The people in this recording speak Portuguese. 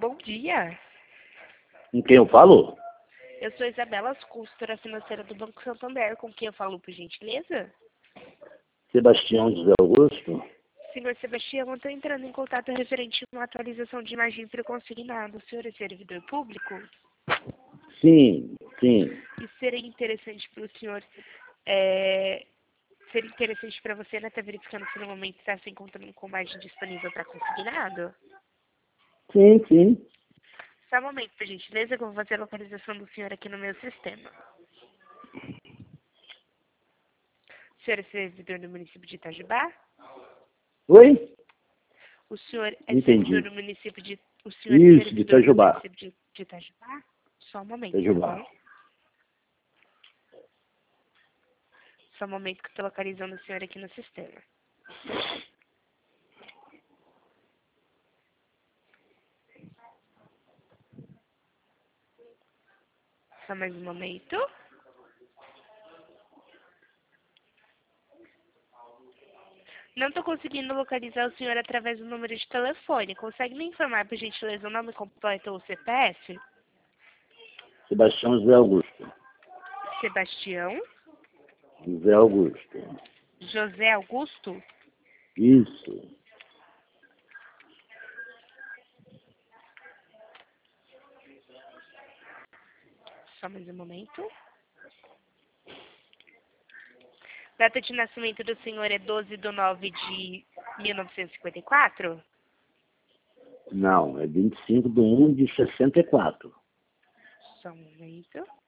Bom dia. Com quem eu falo? Eu sou Isabela, consultora financeira do Banco Santander. Com quem eu falo, por gentileza? Sebastião José Augusto. Senhor Sebastião, eu estou entrando em contato referente a uma atualização de imagem pré-consignada. O senhor é servidor público? Sim, sim. E seria interessante para o senhor, seria interessante para você, né, estar verificando se no momento está se encontrando com margem disponível para consignado? Sim, sim. Só um momento, por gentileza, que eu vou fazer a localização do senhor aqui no meu sistema. O senhor é servidor do município de Itajubá? Oi? O senhor é Entendi. servidor do município de... O senhor é Isso, de servidor do Itajubá. município de Itajubá? Só um momento, Itajubá. tá bom? Só um momento que eu estou localizando o senhor aqui no sistema. Só mais um momento. Não estou conseguindo localizar o senhor através do número de telefone. Consegue me informar, por gentileza, o nome completo ou o CPF? Sebastião José Augusto. Sebastião. José Augusto. José Augusto. Isso. Só mais um momento. Data de nascimento do senhor é 12/9/1954? Não, é 25/1/64. Só um momento.